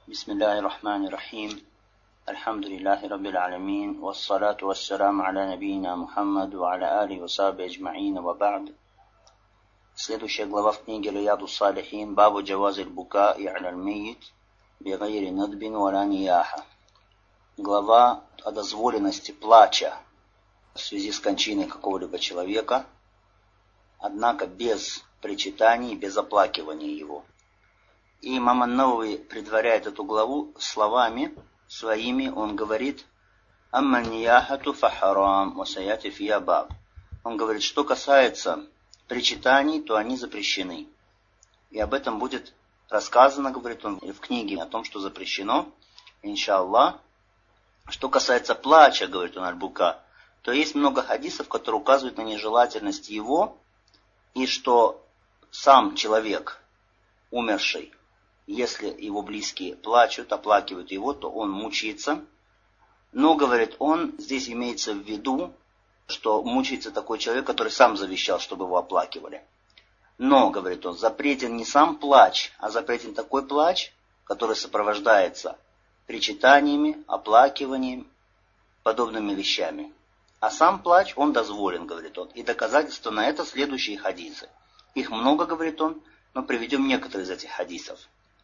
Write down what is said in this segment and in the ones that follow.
Бисмиллахи рахмани рахим. Альхамдулиллахи раббил алямин. Вассалату вассаляму аля набийна Мухаммаду ва аля али ва сахби аджмаин ва ба'д. Следующая глава в книге Рияду Салихин. Бабу джавазиль букаи аля аль-мейит бигайри надбин ва ла нияха. Глава о дозволенности плача в связи с кончиной какого-либо человека, однако без причитаний, без оплакивания его. И имам ан-Навави предваряет эту главу словами своими. Он говорит: «Амма нияхату фахарам ва саяти фия баб». Он говорит, что касается причитаний, то они запрещены. И об этом будет рассказано, говорит он, в книге о том, что запрещено, иншаллах. Что касается плача, говорит он, аль-бука, то есть много хадисов, которые указывают на нежелательность его, и что сам человек, умерший, если его близкие плачут, оплакивают его, то он мучается. Но, говорит он, здесь имеется в виду, что мучается такой человек, который сам завещал, чтобы его оплакивали. Но, говорит он, запретен не сам плач, а запретен такой плач, который сопровождается причитаниями, оплакиванием, подобными вещами. А сам плач, он дозволен, говорит он. И доказательства на это следующие хадисы. Их много, говорит он, но приведем некоторые из этих хадисов.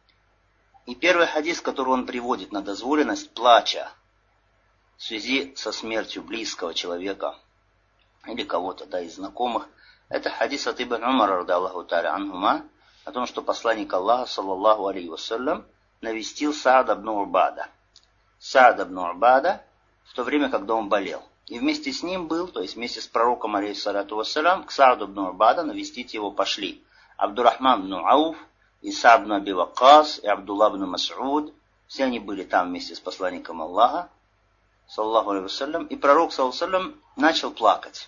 И первый хадис, который он приводит на дозволенность плача в связи со смертью близкого человека или кого-то, да, из знакомых, это хадис от Ибн Умара, радаллаху та'аля анхума, о том, что посланник Аллаха, саллаллаху алейхи вассалям, навестил Саад ибн Убада. Саад ибн Убада в то время, когда он болел. И вместе с ним был, то есть вместе с пророком, алейхиссалату вассалям, к Сааду ибн Убада навестить его пошли Абдурахман ибн Ауф, Иса ибн Аби Ваккас и Абдулла ибн Мас'уд. Все они были там вместе с посланником Аллаха, саллаллаху алейхи вассалям, и пророк, саллаллаху алейхи вассалям, начал плакать.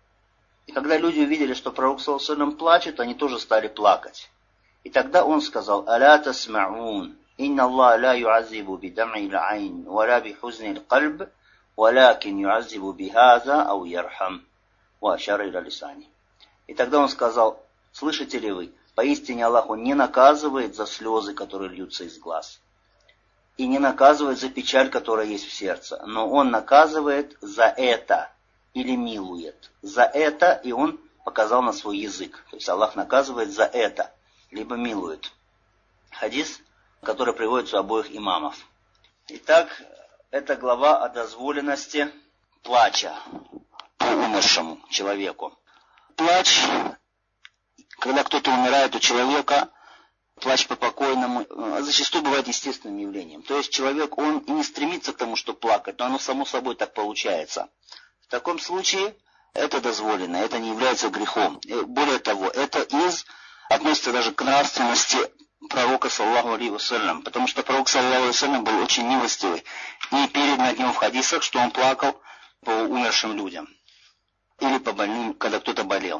И когда люди увидели, что пророк, саллаллаху алейхи вассалям, плачет, они тоже стали плакать. И тогда он сказал: «Аля тасма'ун, инна Аллах ла ю'аззибу бидам'и л-айн, ва ла бихузни л-кальб, валякин ю'аззибу бихаза ау ярхам, ва ашара иля лисани». И тогда он сказал: «Слышите ли вы? Поистине Аллах, Он не наказывает за слезы, которые льются из глаз, и не наказывает за печаль, которая есть в сердце, но Он наказывает за это или милует. За это, и Он показал на свой язык. То есть Аллах наказывает за это, либо милует». Хадис, который приводится у обоих имамов. Итак, это глава о дозволенности плача по умершему человеку. Плач, когда кто-то умирает у человека, плач по покойному, зачастую бывает естественным явлением. То есть человек, он и не стремится к тому, чтобы плакать, но оно само собой так получается. В таком случае это дозволено, это не является грехом. И более того, это относится даже к нравственности пророка, саллаллаху алейхи вассалям, потому что пророк, саллаллаху алейхи вассалям, был очень милостивый. И передано от него в хадисах, что он плакал по умершим людям или по больным, когда кто-то болел.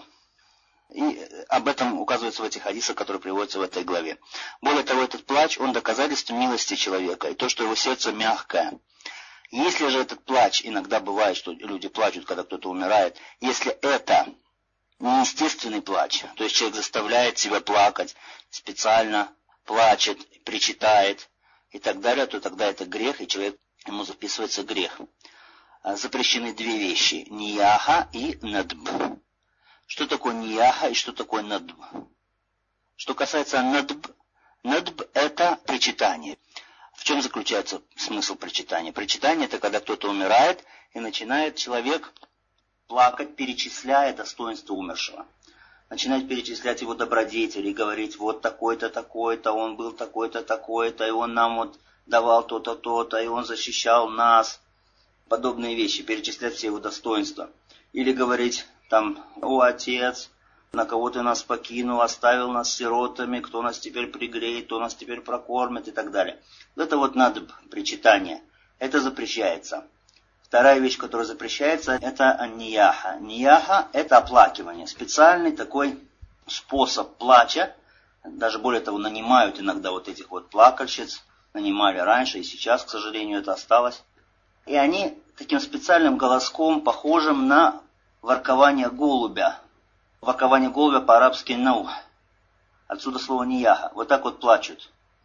И об этом указывается в этих хадисах, которые приводятся в этой главе. Более того, этот плач, он доказательство милости человека, и то, что его сердце мягкое. Если же этот плач, иногда бывает, что люди плачут, когда кто-то умирает, если это неестественный плач, то есть человек заставляет себя плакать, специально плачет, причитает и так далее, то тогда это грех, и ему записывается грех. Запрещены две вещи: нияха и надб. Что такое нияха и что такое надб? Что касается надб, надб это причитание. В чем заключается смысл причитания? Причитание это когда кто-то умирает и начинает человек плакать, перечисляя достоинства умершего. Начинает перечислять его добродетели, говорить: вот такой-то, такой-то, он был такой-то, такой-то, и он нам вот давал то-то, то-то, и он защищал нас. Подобные вещи, перечислять все его достоинства. Или говорить там: о, Отец, на кого ты нас покинул, оставил нас сиротами, кто нас теперь пригреет, кто нас теперь прокормит и так далее. Это вот надо причитание. Это запрещается. Вторая вещь, которая запрещается, это нияха. Нияха – это оплакивание. Специальный такой способ плача. Даже более того, нанимают иногда вот этих вот плакальщиц. Нанимали раньше, и сейчас, к сожалению, это осталось. И они таким специальным голоском, похожим на воркование голубя. Воркование голубя по-арабски наух. Отсюда слово нияха. Вот так вот плачут.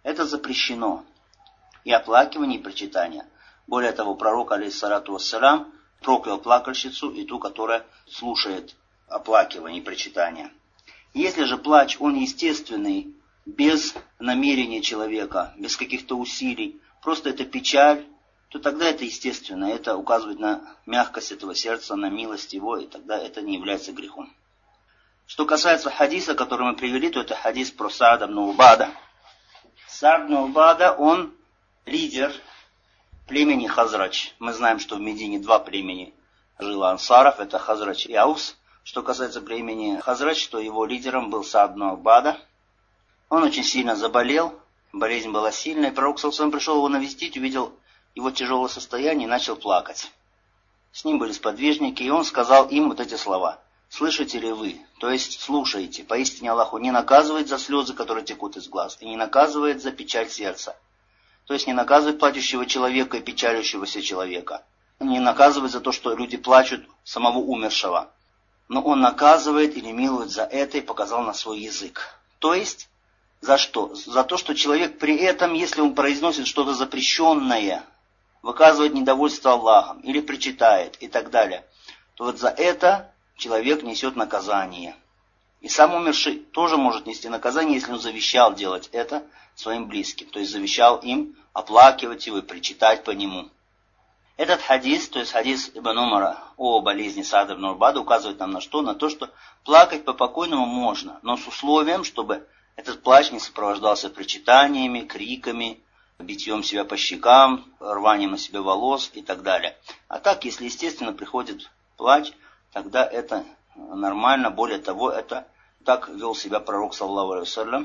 Это запрещено. И оплакивание, и причитание. Более того, пророк, алейхиссалату вассалям, проклял плакальщицу и ту, которая слушает оплакивание и причитание. Если же плач, он естественный, без намерения человека, без каких-то усилий, просто это печаль, то тогда это естественно, это указывает на мягкость этого сердца, на милость его, и тогда это не является грехом. Что касается хадиса, который мы привели, то это хадис про Саад ибн Убада. Саад ибн Убада, он лидер племени Хазрач. Мы знаем, что в Медине два племени жило ансаров, это Хазрач и Аус. Что касается племени Хазрач, то его лидером был Саад ибн Убада. Он очень сильно заболел, болезнь была сильная, и пророк ﷺ пришел его навестить, увидел его тяжелое состояние и начал плакать. С ним были сподвижники, и он сказал им вот эти слова. «Слышите ли вы?» То есть слушаете. Поистине Аллаху не наказывает за слезы, которые текут из глаз, и не наказывает за печаль сердца. То есть не наказывает плачущего человека и печалящегося человека. Не наказывает за то, что люди плачут самого умершего. Но он наказывает или милует за это и показал на свой язык. То есть за что? За то, что человек при этом, если он произносит что-то запрещенное, выказывает недовольство Аллахом или причитает и так далее, то вот за это человек несет наказание. И сам умерший тоже может нести наказание, если он завещал делать это своим близким. То есть завещал им оплакивать его и причитать по нему. Этот хадис, то есть хадис Ибн Умара о болезни Саада ибн Убада, указывает нам на что? На то, что плакать по покойному можно, но с условием, чтобы этот плач не сопровождался причитаниями, криками, битьем себя по щекам, рванием на себе волос и так далее. А так, если естественно приходит плач, тогда это нормально. Более того, это так вел себя пророк, саллаллаху алейхи вассалям.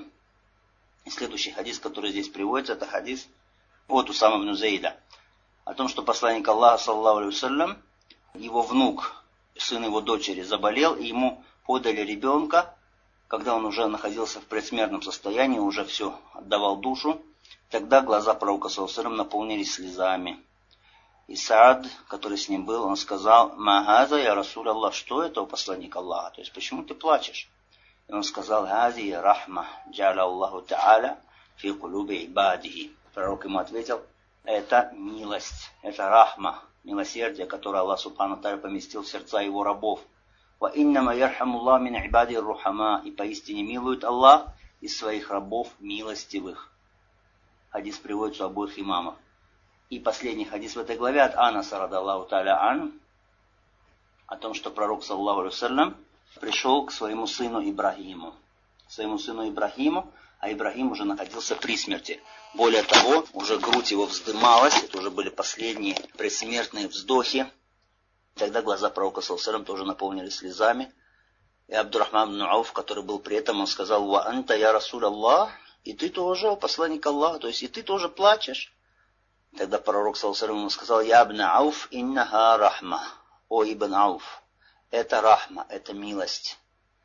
И следующий хадис, который здесь приводится, это хадис от Усама ибн Зейда. О том, что посланник Аллаха, саллаллаху алейхи вассалям, его внук, сын его дочери, заболел, и ему подали ребенка, когда он уже находился в предсмертном состоянии, уже все, отдавал душу. Тогда глаза пророка, саллаллаху алейхи вассалям, наполнились слезами. И Саад, который с ним был, он сказал: «Махаза, я Расуль Аллах, что это, о посланник Аллаха? То есть, почему ты плачешь?» И он сказал: «Хази рахма, джаля Аллаху та'аля, фи кулуби ибадихи». Пророк ему ответил: это милость, это рахма, милосердие, которое Аллах Субхану Тааля поместил в сердца его рабов. «Ва иннама ярхамуллах мин ибади рухама», и поистине милует Аллах из своих рабов милостивых. Хадис приводится у обоих имамов. И последний хадис в этой главе от Анаса радаллаху тааля ан, о том, что пророк, саллаллаху алейхи вассалям, пришел к своему сыну Ибрахиму. А Ибрахим уже находился при смерти. Более того, уже грудь его вздымалась, это уже были последние предсмертные вздохи. Тогда глаза пророка, саллаллаху алейхи вассалям, тоже наполнились слезами. И Абдурахман ибн Ауф, который был при этом, он сказал: «Ва анта я Расуль Аллах», и ты тоже, о посланник Аллаха, то есть и ты тоже плачешь. Тогда пророк, саллаллаху алейхи вассалям, сказал: «Я ибн Ауф, иннаха рахма». О, ибн Ауф, это рахма, это милость.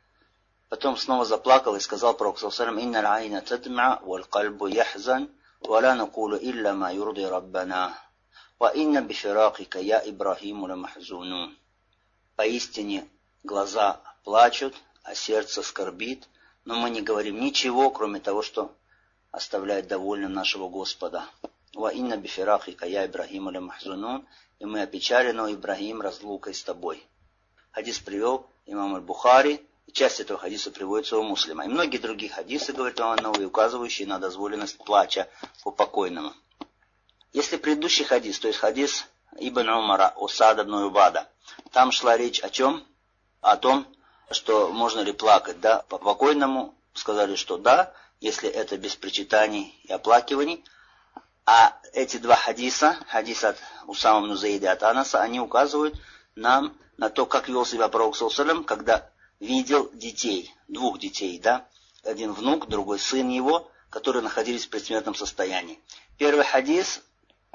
Потом снова заплакал и сказал пророк, саллаллаху алейхи вассалям: «Инна аль-айна тадма, валь кальбу яхзан, ва ла накулу илля ма юрди раббана, ва инна бифиракика я Ибрахиму ла махзунун». Поистине глаза плачут, а сердце скорбит, но мы не говорим ничего, кроме того, что оставляет довольным нашего Господа. «Ва инна бифиракика я Ибрахиму ла махзунун», и мы опечалены, о Ибрахим, разлукой с тобой. Хадис привел имам аль-Бухари, и часть этого хадиса приводится у Муслима. И многие другие хадисы, говорит имам ан-Навави, указывающие на дозволенность плача по покойному. Если предыдущий хадис, то есть хадис Ибн Умара о Саад ибн Убада, там шла речь о чем? О том, что можно ли плакать, да, по покойному. Сказали, что да, если это без причитаний и оплакиваний. А эти два хадиса, хадис от Усама ибн Зейда и от Анаса, они указывают нам на то, как вел себя пророк, саллаллаху алейхи вассалям, когда видел детей, двух детей, да, один внук, другой сын его, которые находились в предсмертном состоянии. Первый хадис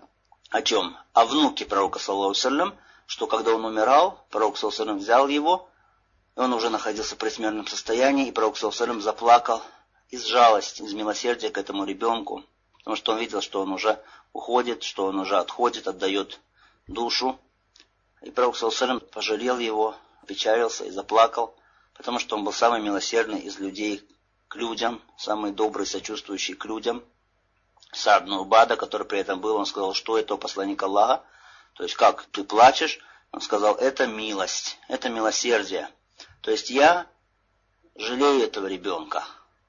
о чем? О внуке пророка, саллаллаху алейхи вассалям, что когда он умирал, пророк, саллаллаху алейхи вассалям, взял его, и он уже находился в предсмертном состоянии, и пророк, саллаллаху алейхи вассалям, заплакал из жалости, из милосердия к этому ребенку, потому что он видел, что он уже уходит, что он уже отходит, отдает душу. И пророк, саллаллаху алейхи вассалям, пожалел его, печалился и заплакал, потому что он был самый милосердный из людей к людям, самый добрый, сочувствующий к людям. Саад ибн Убада, который при этом был, он сказал, что это посланник Аллаха, то есть как ты плачешь, он сказал, это милость, это милосердие. То есть я жалею этого ребенка,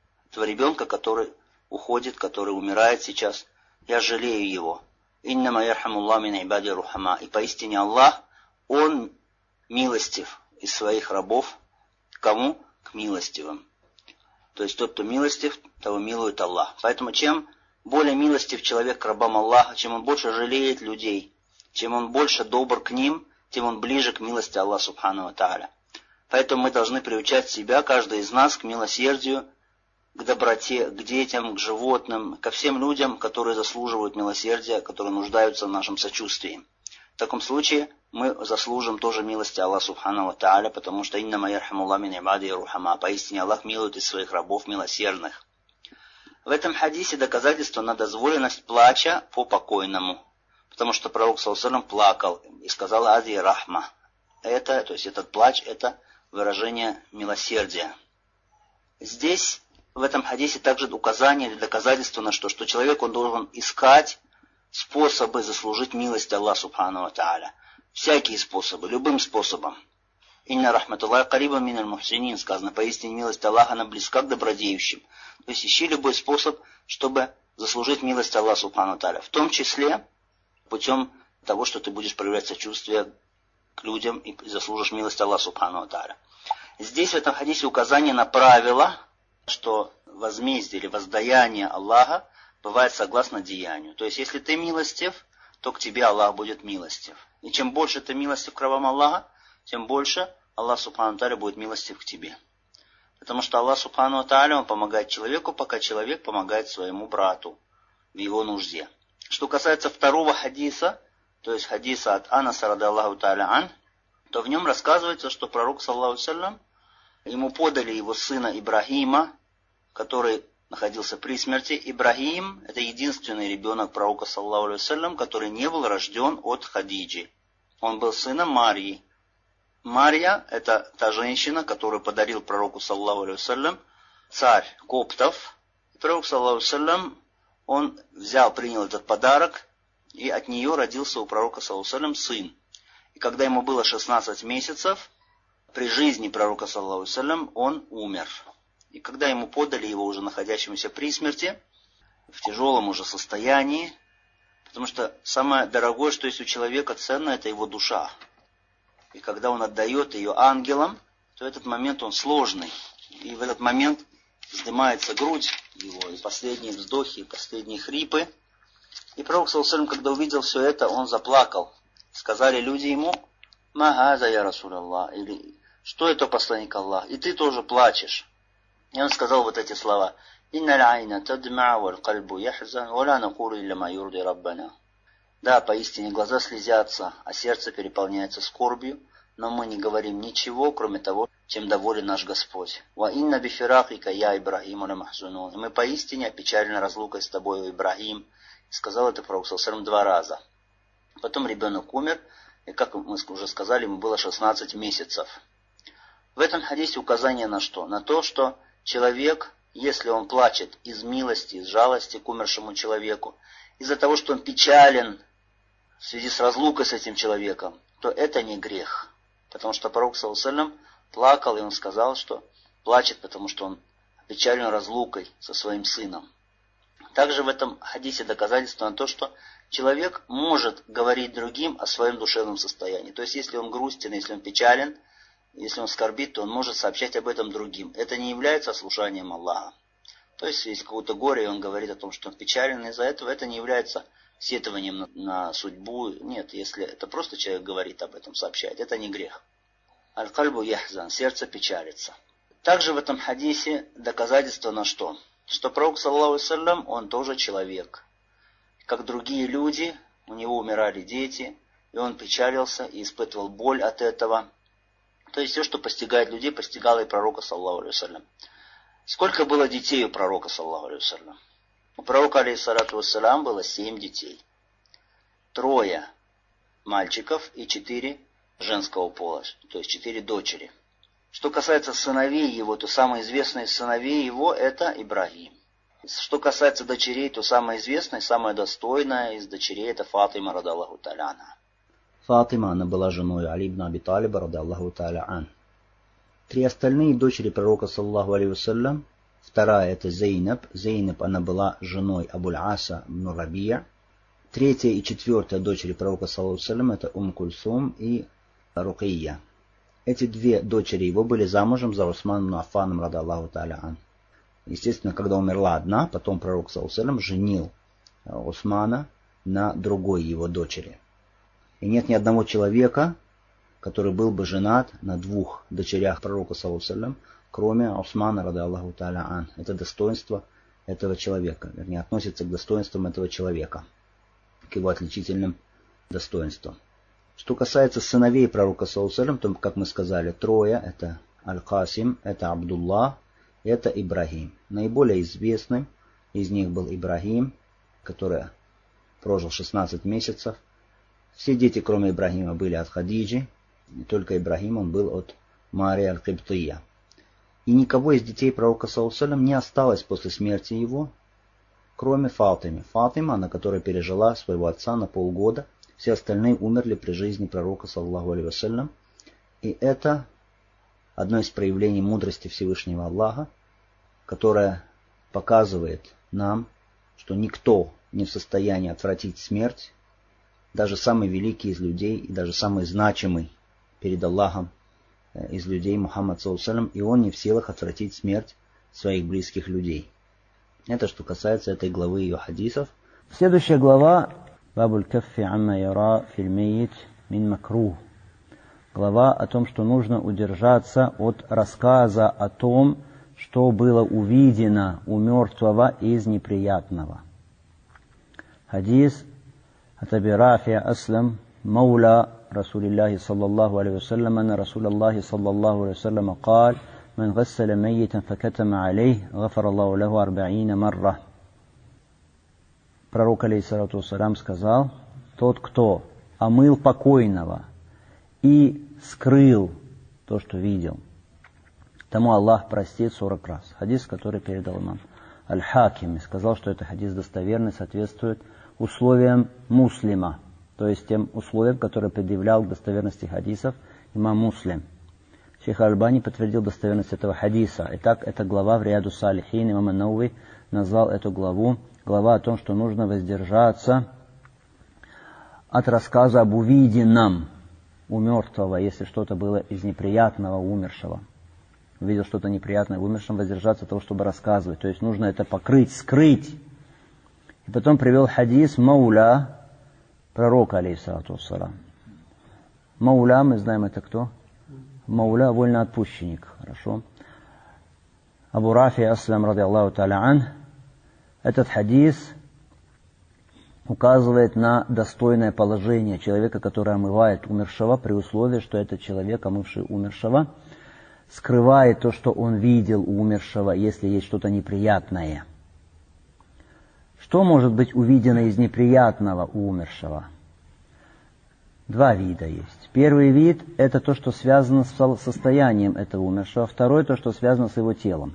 который уходит, который умирает сейчас, я жалею его. Иннама ярхамуллах мин ибади рухама. И поистине Аллах, Он милостив из своих рабов. Кому? К милостивым. То есть тот, кто милостив, того милует Аллах. Поэтому чем более милостив человек к рабам Аллаха, чем он больше жалеет людей, чем он больше добр к ним, тем он ближе к милости Аллаха субхану ва тааля. Поэтому мы должны приучать себя, каждый из нас, к милосердию, к доброте, к детям, к животным, ко всем людям, которые заслуживают милосердия, которые нуждаются в нашем сочувствии. В таком случае мы заслужим тоже милости Аллаха субхану ва тааля, потому что иннама ярхамуллах мин ибади рухама. Поистине Аллах милует из своих рабов милосердных. В этом хадисе доказательство на дозволенность плача по покойному. Потому что пророк саллаллаху алейхи ва саллям плакал и сказал ади рахма. То есть этот плач, это выражение милосердия. Здесь, в этом хадисе, также указание или доказательство на что человек, он должен искать способы заслужить милость Аллаха субхану ва тааля. Всякие способы, любым способом. Инна рахматуллахи карибан миналь мухсинин, сказано, поистине милость Аллаха, она близка к добродеющим. То есть ищи любой способ, чтобы заслужить милость Аллаха субхану ва тааля. В том числе путем того, что ты будешь проявлять сочувствие к людям и заслужишь милость Аллаха субхану ва тааля. Здесь в этом хадисе указание на правило, что возмездие или воздаяние Аллаха бывает согласно деянию. То есть, если ты милостив, то к тебе Аллах будет милостив. И чем больше ты милостив к рабам Аллаха, тем больше Аллах субхану ва тааля будет милостив к тебе. Потому что Аллах субхану ва тааля, Он помогает человеку, пока человек помогает своему брату в его нужде. Что касается второго хадиса, то есть хадиса от Анаса радаллаху тааля ан, то в нем рассказывается, что пророк саллаллаху алейхи ва саллям, ему подали его сына Ибрахима, который находился при смерти. Ибрахим – это единственный ребенок пророка саллаллаху алейхи ва саллям, который не был рожден от Хадиджи. Он был сыном Марьи. Марья – это та женщина, которую подарил пророку саллаллаху алейхи ва саллям царь коптов. Пророк саллаллаху алейхи ва саллям, он принял этот подарок, и от нее родился у пророка саллаллаху алейхи ва саллям сын. И когда ему было 16 месяцев, при жизни пророка саллаллаху алейхи ва саллям, он умер. И когда ему подали его уже находящемуся при смерти, в тяжелом уже состоянии, потому что самое дорогое, что есть у человека ценно, это его душа. И когда он отдает ее ангелам, то этот момент он сложный. И в этот момент вздымается грудь его, и последние вздохи, и последние хрипы. И пророк саллаллаху алейхи ва саллям, когда увидел все это, он заплакал. Сказали люди ему: «Ма газа я Расуль Аллах», или «Что это, посланник Аллаха?» И ты тоже плачешь. И он сказал вот эти слова: «Инналь айна тадма валь кальбу яхзан, валя накулу илля ма юрди раббана». Да, поистине глаза слезятся, а сердце переполняется скорбью, но мы не говорим ничего, кроме того, чем доволен наш Господь. «Ва инна бифирахика я Ибрахиму ла махзунун». И мы поистине опечалены разлукой с тобой, Ибрахим. И сказал это пророк саллаллаху алейхи ва саллям 2 раза. Потом ребенок умер, и, как мы уже сказали, ему было 16 месяцев. В этом хадисе указание на что? На то, что человек, если он плачет из милости, из жалости к умершему человеку, из-за того, что он печален в связи с разлукой с этим человеком, то это не грех. Потому что пророк саллаллаху алейхи ва саллям плакал, и он сказал, что плачет, потому что он печален разлукой со своим сыном. Также в этом хадисе доказательство на то, что человек может говорить другим о своем душевном состоянии. То есть, если он грустен, если он печален, если он скорбит, то он может сообщать об этом другим. Это не является ослушанием Аллаха. То есть, есть какое-то горе, и он говорит о том, что он печален из-за этого, это не является сетованием на судьбу. Нет, если это просто человек говорит об этом, сообщает, это не грех. Аль-кальбу яхзан, сердце печалится. Также в этом хадисе доказательство на что? Что пророк, саллаллаху алейхи ва саллям, он тоже человек. Как другие люди, у него умирали дети, и он печалился и испытывал боль от этого. То есть все, что постигает людей, постигало и пророка, саллаллаху алейхи ва саллям. Сколько было детей у пророка, саллаллаху алейхи ва саллям? У пророка, алейхиссалату вассалям, было 7 детей. 3 мальчиков и 4 женского пола, то есть 4 дочери. Что касается сыновей его, то самые известные сыновей его это Ибрахим. Что касается дочерей, то самая известная, самая достойная из дочерей это Фатима, ради Аллаху та'аля анха. Фатима, она была женой Али ибн Аби Талиба, ради Аллаху та'аля ан. 3 остальные дочери пророка, саллаллаху алейхи вассалям. Вторая это Зейнаб. Зейнаб, она была женой Абуль-Аса ибн Рабия. 3-я и 4-я дочери пророка, саллаллаху алейхи вассалям, это Кульсум и Рукия. Эти 2 дочери его были замужем за Усманом ибн Аффаном, ради Аллаху та'аля ан. Естественно, когда умерла одна, потом пророк, саллаллаху алейхи вассалям, женил Усмана на другой его дочери. И нет ни одного человека, который был бы женат на 2 дочерях пророка, саллаллаху алейхи вассалям, кроме Усмана, ради Аллаху та'аля ан. Это достоинство этого человека, вернее, относится к достоинствам этого человека, к его отличительным достоинствам. Что касается сыновей пророка, саллаллаху алейхи вассалям, то, как мы сказали, 3 это Аль-Касим, это Абдуллах, это Ибрахим. Наиболее известным из них был Ибрахим, который прожил 16 месяцев. Все дети, кроме Ибрахима, были от Хадиджи, и только Ибрахим он был от Марии Аль-Киптия. И никого из детей пророка, саллаллаху алейхи вассалям, не осталось после смерти его, кроме Фатимы. Фатима, она которая пережила своего отца на полгода, все остальные умерли при жизни пророка, саллаллаху алейхи вассалям. И это одно из проявлений мудрости Всевышнего Аллаха, которое показывает нам, что никто не в состоянии отвратить смерть, даже самый великий из людей и даже самый значимый перед Аллахом из людей Мухаммад, саллаллаху алейхи вассалям, и он не в силах отвратить смерть своих близких людей. Это что касается этой главы ее хадисов. Следующая глава Бабуль каффи амма яра фил мейит мин макрух. Глава о том, что нужно удержаться от рассказа о том, что было увидено у мертвого из неприятного. Хадис от Аби Рафия Аслам, маула Расулиллахи саллаллаху алейхи вассалям, анна Расулаллахи саллаллаху алейхи вассалям قال: من غسل ميتا فكتم عليه غفر الله له 40 مرة. Пророк алейхиссалату вассалям сказал: тот, кто омыл покойного и скрыл то, что видел, тому Аллах простит 40 раз. Хадис, который передал имам Аль-Хаким, и сказал, что это хадис достоверный, соответствует условиям Муслима, то есть тем условиям, которые предъявлял к достоверности хадисов имам Муслим. Шейх Аль-Альбани подтвердил достоверность этого хадиса. Итак, эта глава в Риаду Салихин, имам Ан-Навави назвал эту глава о том, что нужно воздержаться от рассказа об увиденном у мертвого, если что-то было из неприятного у умершего. Увидел что-то неприятное в умершем, воздержаться от того, чтобы рассказывать. То есть нужно это покрыть, скрыть. И потом привел хадис мауля пророка, алейхиссалату вассалам. Мауля, мы знаем, это кто? Мауля, вольноотпущенник. Хорошо. Абу Рафи Аслам, ради Аллаху та'аля ан, этот хадис указывает на достойное положение человека, который омывает умершего, при условии, что этот человек, омывший умершего, скрывает то, что он видел у умершего, если есть что-то неприятное. Что может быть увидено из неприятного у умершего? 2 вида есть. Первый вид – это то, что связано с состоянием этого умершего. Второй – то, что связано с его телом.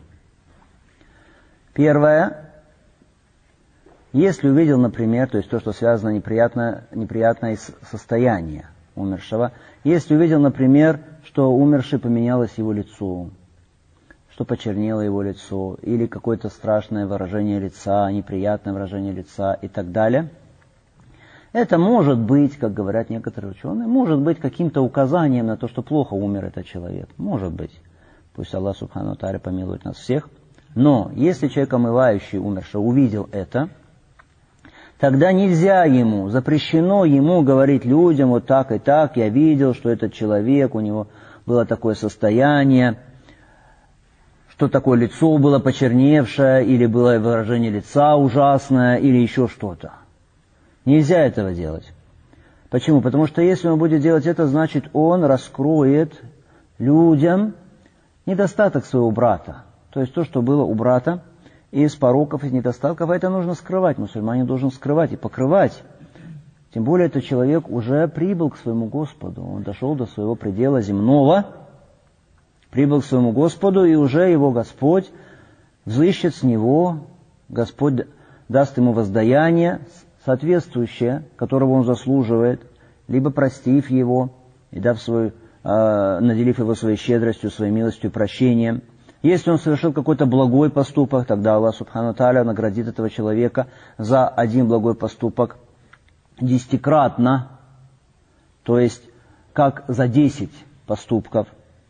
Первое – если увидел, например, то есть то, что связано неприятное состояние умершего. Если увидел, например, что умерший поменялось его лицо, что почернело его лицо, или какое-то страшное выражение лица, неприятное выражение лица и так далее. Это может быть, как говорят некоторые ученые, может быть каким-то указанием на то, что плохо умер этот человек. Может быть. Пусть Аллах Субхану ва Тааля помилует нас всех. Но если человек, омывающий умершего, увидел это, тогда нельзя ему, запрещено ему говорить людям вот так и так, я видел, что этот человек, у него было такое состояние, что такое лицо было почерневшее, или было выражение лица ужасное, или еще что-то. Нельзя этого делать. Почему? Потому что если он будет делать это, значит он раскроет людям недостаток своего брата. То есть то, что было у брата, из пороков, из недостатков, это нужно скрывать. Мусульманин должен скрывать и покрывать. Тем более, этот человек уже прибыл к своему Господу. Он дошел до своего предела земного, прибыл к своему Господу, и уже его Господь взыщет с него Господь даст ему воздаяние, соответствующее, которого он заслуживает, либо простив его и наделив его своей щедростью, своей милостью, прощением. Если он совершил какой-то благой поступок, тогда Аллах Субхану ва Тааля наградит этого человека за один благой поступок 10-кратно, то есть как за 10 поступков.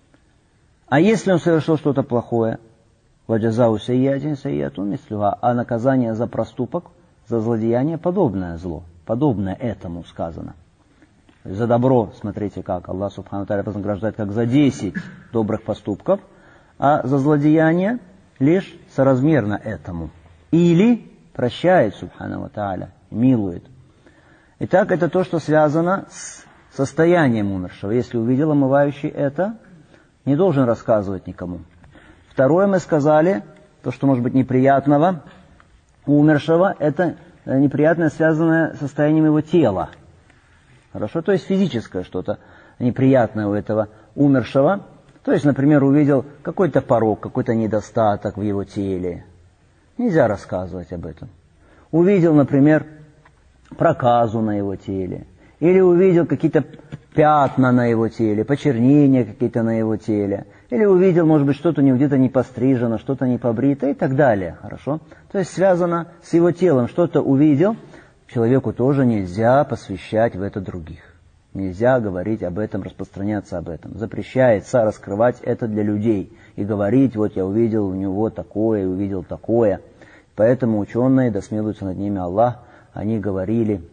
А если он совершил что-то плохое, ваджазау сайятин сайятун мислюха, а наказание за проступок, за злодеяние подобное зло, подобное этому сказано. За добро, смотрите как, Аллах Субхану ва Тааля вознаграждает как за 10 добрых поступков, а за злодеяние лишь соразмерно этому. Или прощает Субхану ва Тааля, милует. Итак, это то, что связано с состоянием умершего. Если увидел омывающий это, не должен рассказывать никому. Второе, мы сказали, то, что может быть неприятного у умершего, это неприятное, связанное с состоянием его тела. Хорошо? То есть физическое что-то неприятное у этого умершего. То есть, например, увидел какой-то порок, какой-то недостаток в его теле. Нельзя рассказывать об этом. Увидел, например, проказу на его теле. Или увидел какие-то пятна на его теле, почернения какие-то на его теле. Или увидел, может быть, что-то где-то не пострижено, что-то не побрито и так далее. Хорошо? То есть связано с его телом. Что-то увидел, человеку тоже нельзя посвящать в это других. Нельзя говорить об этом, распространяться об этом. Запрещается раскрывать это для людей. И говорить, вот я увидел у него такое, увидел такое. Поэтому ученые, да смилуется над ними Аллах, они говорили,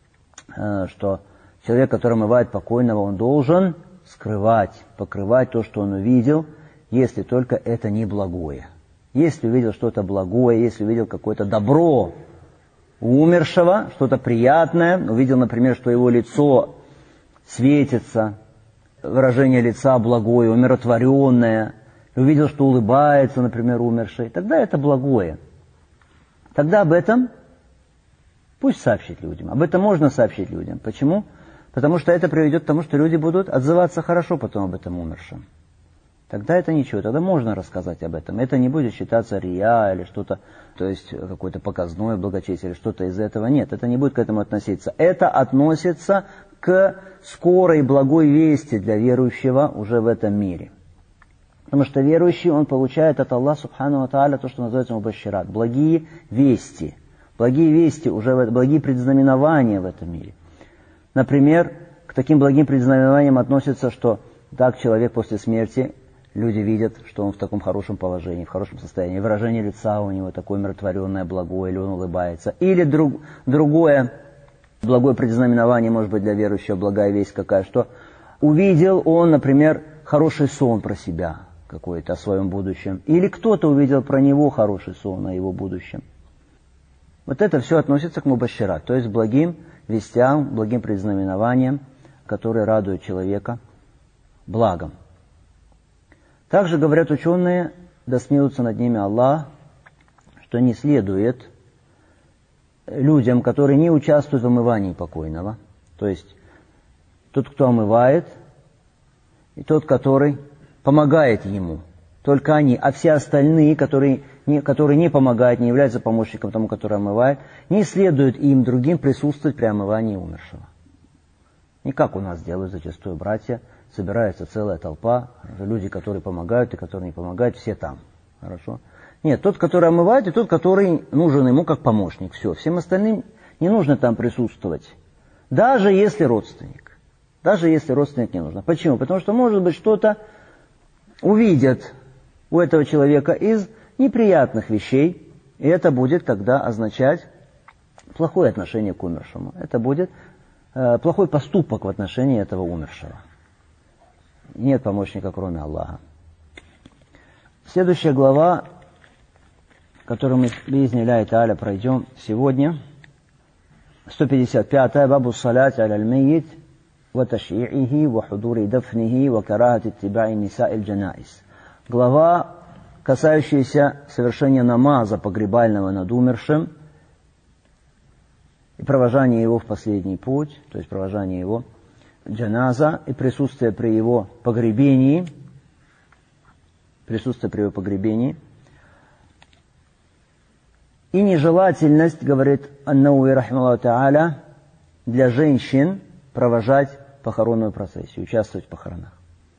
что человек, который омывает покойного, он должен скрывать, покрывать то, что он увидел, если только это не благое. Если увидел что-то благое, если увидел какое-то добро у умершего, что-то приятное, увидел, например, что его лицо светится, выражение лица благое, умиротворенное, увидел, что улыбается, например, умерший, тогда это благое. Тогда об этом пусть сообщит людям. Об этом можно сообщить людям. Почему? Потому что это приведет к тому, что люди будут отзываться хорошо потом об этом умершем. Тогда это ничего, тогда можно рассказать об этом. Это не будет считаться рия или что-то, то есть какое-то показное благочестие или что-то из этого. Нет, это не будет к этому относиться. Это относится к скорой благой вести для верующего уже в этом мире. Потому что верующий, он получает от Аллаха Субхану ва Тааля то, что называется мубашшират, благие вести. Благие вести, благие предзнаменования в этом мире. Например, к таким благим предзнаменованиям относится, что так человек после смерти, люди видят, что он в таком хорошем положении, в хорошем состоянии. Выражение лица у него такое умиротворенное, благое, или он улыбается. Или другое благое предзнаменование, может быть, для верующего благая весть какая, что увидел он, например, хороший сон про себя какой-то, о своем будущем. Или кто-то увидел про него хороший сон о его будущем. Вот это все относится к мубашшират, то есть к благим вестям, благим предзнаменованиям, которые радуют человека благом. Также говорят ученые, да смилуется над ними Аллах, что не следует людям, которые не участвуют в омывании покойного, то есть тот, кто омывает, и тот, который помогает ему. Только они, а все остальные, которые не помогают, не являются помощником тому, который омывает, не следует им другим присутствовать при омывании умершего. Не как у нас делают зачастую братья, собирается целая толпа, люди, которые помогают и которые не помогают, все там. Хорошо? Нет, тот, который омывает, и тот, который нужен ему как помощник. Все. Всем остальным не нужно там присутствовать. Даже если родственник. Даже если родственник не нужно. Почему? Потому что, может быть, что-то увидят у этого человека из неприятных вещей, и это будет тогда означать плохое отношение к умершему. Это будет плохой поступок в отношении этого умершего. Нет помощника, кроме Аллаха. Следующая глава, которую мы, би'изни-ллахи тааля, пройдем сегодня, 155-я, бабу салати аля аль-маййит, ва ташйи'ихи, ва худури дафнихи, ва карахати иттиба'i ниса'иль джанаиз. Глава, касающаяся совершения намаза погребального над умершим и провожания его в последний путь, то есть провожания его джаназа и присутствие при его погребении, И нежелательность, говорит Ан-Науи рахимахуллаху тааля, для женщин провожать похоронную процессию, участвовать в похоронах.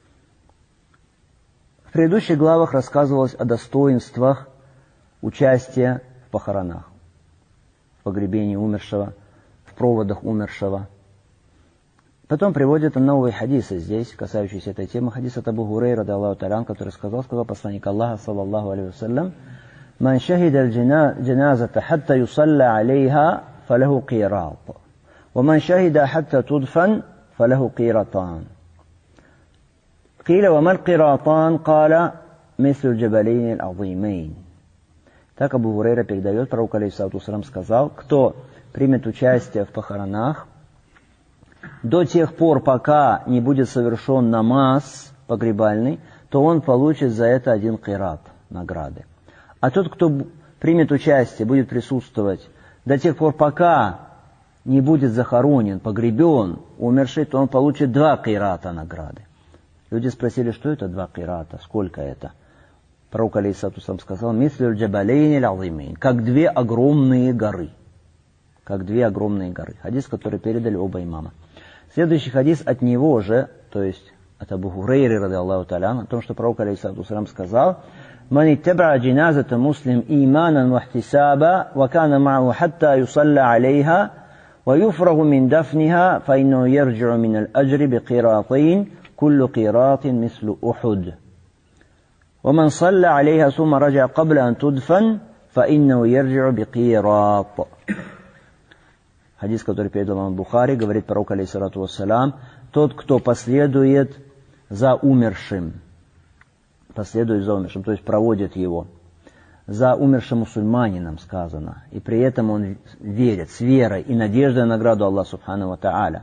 В предыдущих главах рассказывалось о достоинствах участия в похоронах, в погребении умершего, в проводах умершего. Потом приводят новые хадисы здесь, касающиеся этой темы. Хадис от Абу Хурейры, радиаллаху та'аля, который сказал посланник Аллаха, саллаллаху алейхи вассалям: «Ман шахида аль-джаназата хатта юсалля алейха, фалаху қират. Ва ман шахида хатта тудфан, фалаху қиратан». Қиля ва мал қиратан, қаля мислю джабалейни аль-азимейн. Так Абу Хурейра передает, пророк алейхиссалату вассалям сказал: кто примет участие в похоронах до тех пор, пока не будет совершен намаз погребальный, то он получит за это 1 қират награды. А тот, кто примет участие, будет присутствовать до тех пор, пока не будет захоронен, погребен, умерший, то он получит 2 қирата награды. Люди спросили, что это 2 қирата, сколько это? Пророк алейхиссалату вассалям сказал: «Мислю аль-джабалейни аль-азимейн», как 2 огромные горы. Как 2 огромные горы. Хадис, который передали оба имама. Следующий хадис от него же, то есть от Абу Хурейры, радиаллаху та'аля, о том, что пророк алейхиссалату вассалям сказал: «Ман иттаба'a джиназата муслим иманан ва ихтисаба, ва кана ма'аху хатта юсалля алейха, ва юфрагу мин дафниха, фа иннаху ярджи'у мин аль-аджри би қиратин, куллу қиратин мислу Ухуд. Ва ман салля алейха сумма раджа қабла ан тудфан, фа иннаху ярджи'у би қират». Хадис, который передал имам Бухари, говорит пророк алейхиссалату вассалям: тот, кто последует за умершим, то есть проводит его, за умершим мусульманином сказано, и при этом он верит с верой и надеждой на награду Аллаха субхану ва тааля,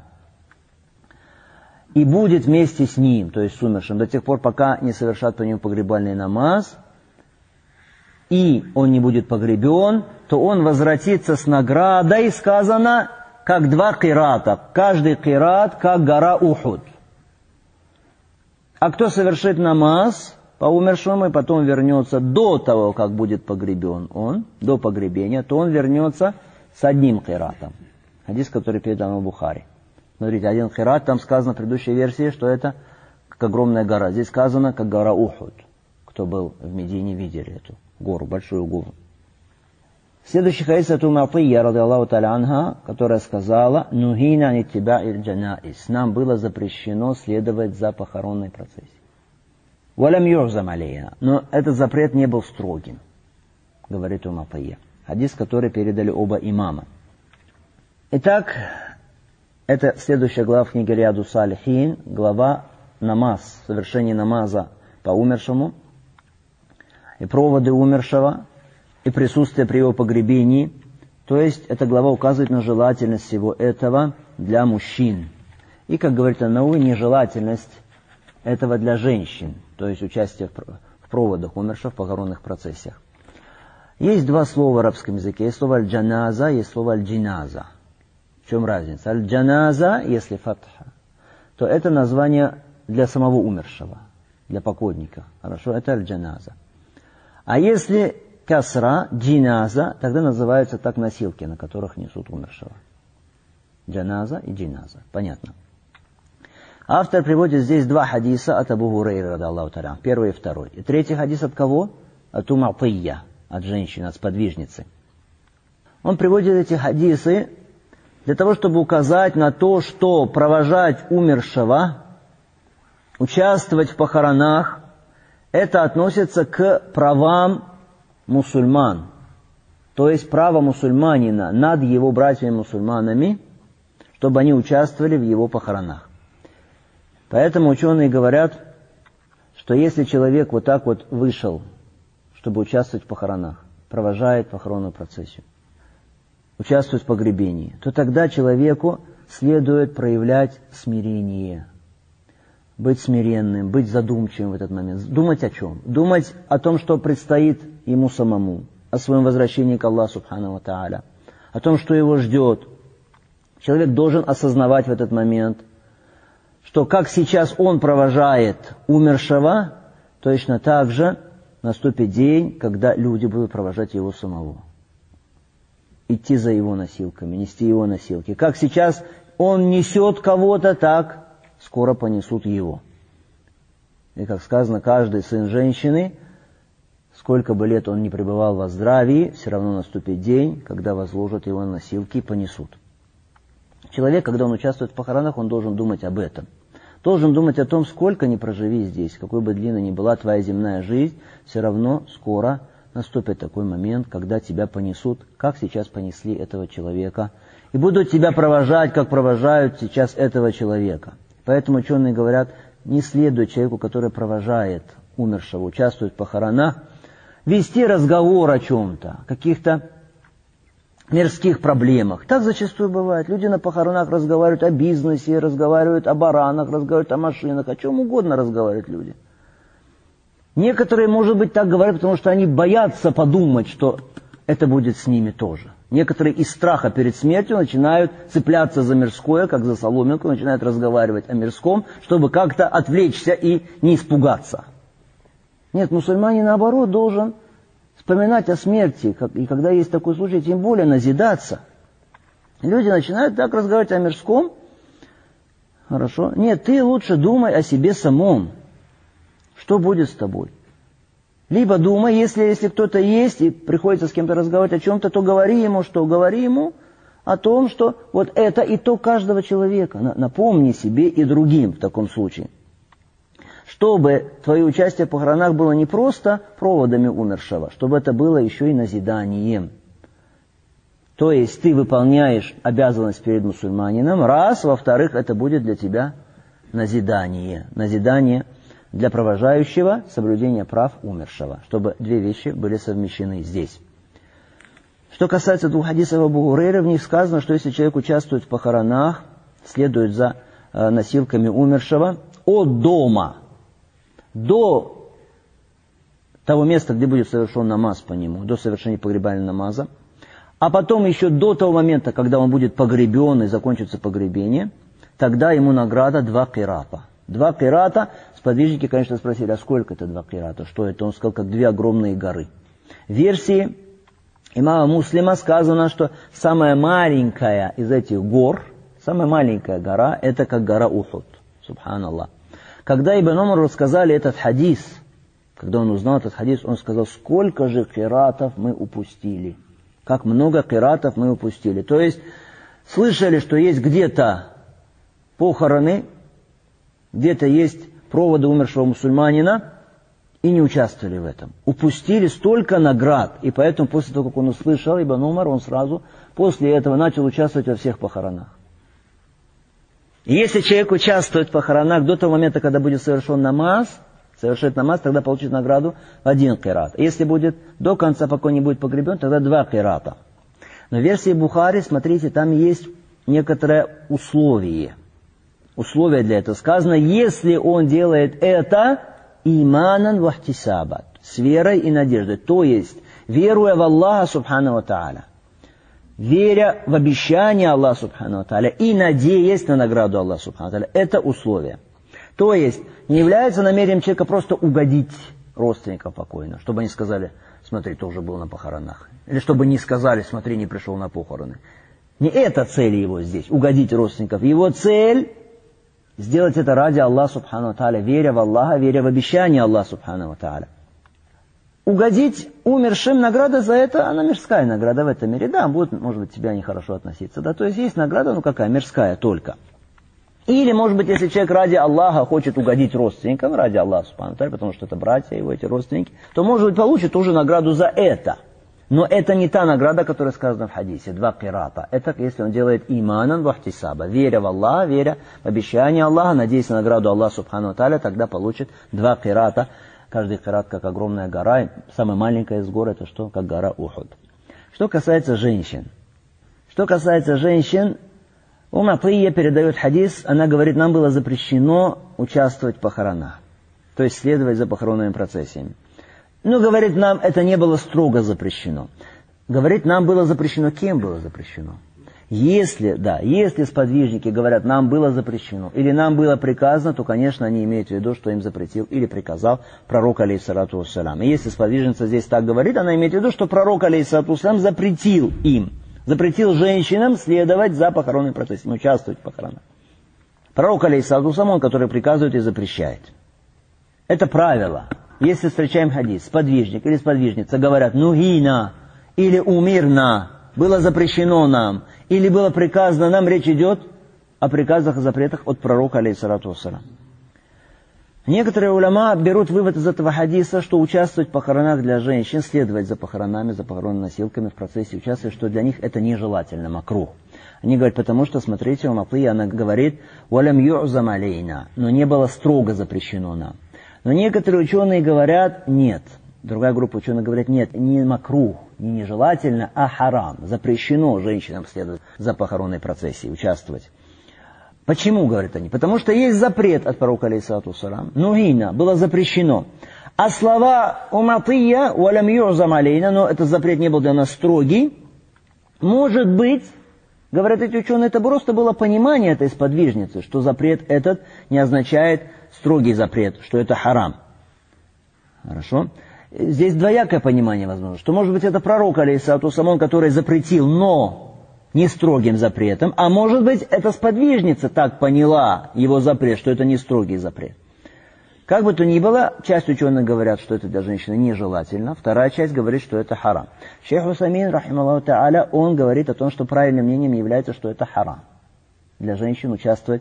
и будет вместе с ним, то есть с умершим, до тех пор, пока не совершат по нему погребальный намаз, и он не будет погребен, то он возвратится с наградой, сказано, как 2 қирата. Каждый қират, как гора Ухуд. А кто совершит намаз по умершему и потом вернется до того, как будет погребен он, до погребения, то он вернется с 1 қиратом. Хадис, который передал Бухари. Смотрите, 1 қират, там сказано в предыдущей версии, что это как огромная гора. Здесь сказано, как гора Ухуд. Кто был в Медине, видели эту гору, большую гору. Следующий хадис от Умми Атийя, радиаллаху та'аля анха, которая сказала: «Нухина ан иттиба'иль джанаиз». Нам было запрещено следовать за похоронной процессией. «Валям ю'зам алейха». Но этот запрет не был строгим, говорит Умми Атийя. Хадис, который передали оба имама. Итак, это следующая глава в книге Рияду Салихин, глава намаз, совершение намаза по умершему, и проводы умершего, и присутствие при его погребении. То есть, эта глава указывает на желательность всего этого для мужчин. И, как говорит Ан-Науи, нежелательность этого для женщин, то есть участие в проводах умерших, в похоронных процессиях. Есть 2 слова в арабском языке. Есть слово аль-джаназа, есть слово аль-джиназа. В чем разница? Аль-джаназа, если фатха, то это название для самого умершего, для покойника. Хорошо, это аль-джаназа. А если касра, джиназа, тогда называются так носилки, на которых несут умершего. Джаназа и джиназа. Понятно. Автор приводит здесь 2 хадиса от Абу Хурейры, радиаллаху та'аля, 1 и 2. И 3 хадис от кого? От Умми Атийя, от женщины, от сподвижницы. Он приводит эти хадисы для того, чтобы указать на то, что провожать умершего, участвовать в похоронах, это относится к правам мусульман, то есть право мусульманина над его братьями-мусульманами, чтобы они участвовали в его похоронах. Поэтому ученые говорят, что если человек вот так вот вышел, чтобы участвовать в похоронах, провожает похоронную процессию, участвует в погребении, то тогда человеку следует проявлять смирение, быть смиренным, быть задумчивым в этот момент. Думать о чем? Думать о том, что предстоит ему самому, о своем возвращении к Аллаху субхану ва тааля, о том, что его ждет. Человек должен осознавать в этот момент, что как сейчас он провожает умершего, точно так же наступит день, когда люди будут провожать его самого. идти за его носилками, нести его носилки. Как сейчас он несет кого-то, так скоро понесут его. И как сказано, каждый сын женщины, сколько бы лет он ни пребывал во здравии, все равно наступит день, когда возложат его на носилки и понесут. Человек, когда он участвует в похоронах, он должен думать об этом. Должен думать о том, сколько ни проживи здесь, какой бы длинной ни была твоя земная жизнь, все равно скоро наступит такой момент, когда тебя понесут, как сейчас понесли этого человека, и будут тебя провожать, как провожают сейчас этого человека. Поэтому ученые говорят, не следует человеку, который провожает умершего, участвует в похоронах, вести разговор о чем-то, каких-то мирских проблемах. Так зачастую бывает. Люди на похоронах разговаривают о бизнесе, разговаривают о баранах, разговаривают о машинах, о чем угодно разговаривают люди. Некоторые, может быть, так говорят, потому что они боятся подумать, что это будет с ними тоже. Некоторые из страха перед смертью начинают цепляться за мирское, как за соломинку, начинают разговаривать о мирском, чтобы как-то отвлечься и не испугаться. Нет, мусульманин, наоборот, должен вспоминать о смерти, и когда есть такой случай, тем более назидаться. Люди начинают так разговаривать о мирском. Хорошо. Нет, ты лучше думай о себе самом. Что будет с тобой? Либо думай, если кто-то есть и приходится с кем-то разговаривать о чем-то, то говори ему, говори ему о том, что вот это итог каждого человека. Напомни себе и другим в таком случае. Чтобы твое участие в похоронах было не просто проводами умершего, чтобы это было еще и назиданием. То есть ты выполняешь обязанность перед мусульманином, раз, во-вторых, это будет для тебя назидание. Назидание для провожающего, соблюдение прав умершего, чтобы две вещи были совмещены здесь. Что касается двух хадисов Абу Хурейры, в них сказано, что если человек участвует в похоронах, следует за носилками умершего, от дома до того места, где будет совершен намаз по нему, до совершения погребального намаза, а потом еще до того момента, когда он будет погребен и закончится погребение, тогда ему награда 2 кирата. 2 кирата, сподвижники, конечно, спросили, а сколько это 2 кирата, что это? Он сказал, как 2 огромные горы. В версии имама Муслима сказано, что самая маленькая из этих гор, самая маленькая гора, это как гора Ухуд. Субханаллах. Когда Ибн Умар рассказали этот хадис, когда он узнал этот хадис, он сказал, сколько же киратов мы упустили. Как много киратов мы упустили. То есть, слышали, что есть где-то похороны, где-то есть проводы умершего мусульманина, и не участвовали в этом. Упустили столько наград. И поэтому после того, как он услышал Ибн Умар, он сразу после этого начал участвовать во всех похоронах. И если человек участвует в похоронах до того момента, когда будет совершен намаз, тогда получит награду 1 кират. Если будет до конца, пока не будет погребен, тогда 2 кирата. Но в версии Бухари, смотрите, там есть некоторое условие. Условие для этого сказано, если он делает это иманан вахтисабат, с верой и надеждой, то есть веруя в Аллаха субхану ва тааля, веря в обещание Аллаха субхану ва тааля и надеясь на награду Аллаха субхану ва тааля, это условие. То есть не является намерением человека просто угодить родственникам покойного, чтобы они сказали, смотри, тоже был на похоронах, или чтобы не сказали, смотри, не пришел на похороны. Не это цель его здесь, угодить родственников. Его цель сделать это ради Аллаха субхану ва тааля, веря в Аллаха, веря в обещание Аллаха субхану ва тааля. Угодить умершим, награда за это, она мирская награда в этом мире. Да, будет, может быть, тебя нехорошо относиться. Да, то есть есть награда, но какая? Мирская только. Или, может быть, если человек ради Аллаха хочет угодить родственникам, ради Аллаха субхану ва тааля, потому что это братья его, эти родственники, то, может быть, получит тоже награду за это. Но это не та награда, которая сказана в хадисе, 2 кирата. Это если он делает иманан вахтисаба, веря в Аллаха, веря в обещание Аллаха, надеясь на награду Аллаха субхану ва тааля, тогда получит 2 кирата. Каждый кират как огромная гора, самая маленькая из гор это что? Как гора Ухуд. Что касается женщин. Ум Атия передает хадис, она говорит, нам было запрещено участвовать в похоронах. То есть следовать за похоронными процессиями. Но, говорит, нам это не было строго запрещено. Говорит, нам было запрещено. Кем было запрещено? Если сподвижники говорят, нам было запрещено, или нам было приказано, то, конечно, они имеют в виду, что им запретил или приказал пророк, алейхиссалату вассалям. И если сподвижница здесь так говорит, она имеет в виду, что пророк, алейхиссалату вассалям, запретил им запретил женщинам следовать за похоронным процессом, участвовать в похоронах. Пророк, алейхиссалату вассалам, который приказывает и запрещает. Это правило. Если встречаем хадис, сподвижник или сподвижница говорят «нухина» или «умирна», было запрещено нам, или было приказано нам, речь идет о приказах и запретах от пророка, алейхиссалату вассалам. Некоторые уляма берут вывод из этого хадиса, что участвовать в похоронах для женщин, следовать за похоронами, за похоронными носилками в процессе участия, что для них это нежелательно, макрух. Они говорят, потому что, смотрите, у Матыя она говорит «валям ю'зам алейна», но не было строго запрещено нам. Но некоторые ученые говорят «нет». Другая группа ученых говорит «нет, не макрух, не нежелательно, а харам». Запрещено женщинам следовать за похоронной процессией, участвовать. Почему, говорят они? Потому что есть запрет от пророка, алейхиссалату вассалам. Нухина, было запрещено. А слова у Матыя «валям ю'зам алейна», но этот запрет не был для нас строгий. Может быть, говорят эти ученые, это просто было понимание этой сподвижницы, что запрет этот не означает строгий запрет, что это харам. Хорошо? Здесь двоякое понимание возможно, что может быть это пророк, алейхиссалату вассалам, который запретил, но не строгим запретом, а может быть эта сподвижница так поняла его запрет, что это не строгий запрет. Как бы то ни было, часть ученых говорят, что это для женщины нежелательно, вторая часть говорит, что это харам. Шейх Усаймин, рахималлаху та'аля, он говорит о том, что правильным мнением является, что это харам. Для женщин участвовать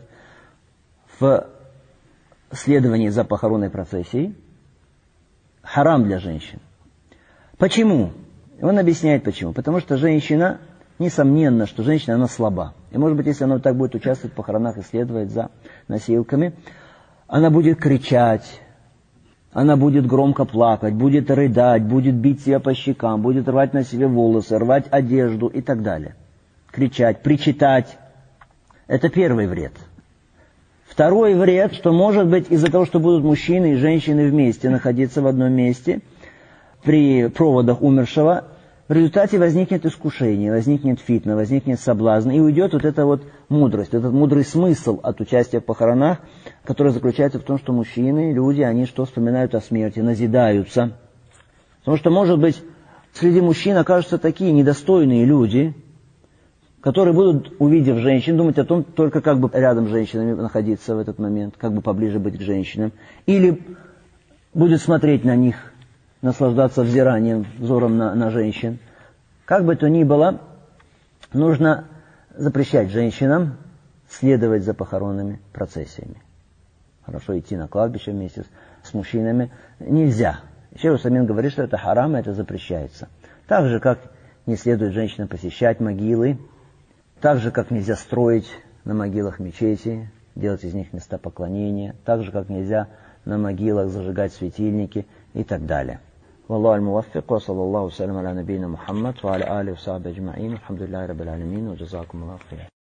в следовании за похоронной процессией. Харам для женщин. Почему? Он объясняет почему. Потому что женщина, несомненно, что женщина, она слаба. И может быть, если она так будет участвовать в похоронах и следовать за носилками, она будет кричать, она будет громко плакать, будет рыдать, будет бить себя по щекам, будет рвать на себе волосы, рвать одежду и так далее. Кричать, причитать. Это первый вред. Второй вред, что может быть из-за того, что будут мужчины и женщины вместе находиться в одном месте при проводах умершего, в результате возникнет искушение, возникнет фитна, возникнет соблазн, и уйдет вот эта вот мудрость, этот мудрый смысл от участия в похоронах, который заключается в том, что мужчины, люди, они что вспоминают о смерти, назидаются. Потому что, может быть, среди мужчин окажутся такие недостойные люди, которые будут, увидев женщин, думать о том, только как бы рядом с женщинами находиться в этот момент, как бы поближе быть к женщинам, или будет смотреть на них, наслаждаться взиранием, взором на женщин. Как бы то ни было, нужно запрещать женщинам следовать за похоронными процессиями. Хорошо, идти на кладбище вместе с мужчинами нельзя. Шейх Усаймин говорит, что это харам, это запрещается. Так же, как не следует женщинам посещать могилы, так же, как нельзя строить на могилах мечети, делать из них места поклонения, так же, как нельзя на могилах зажигать светильники и так далее. والله الموفق وصلى الله وسلم على نبينا محمد وعلى آله وصحبه أجمعين والحمد لله رب العالمين وجزاكم الله خير.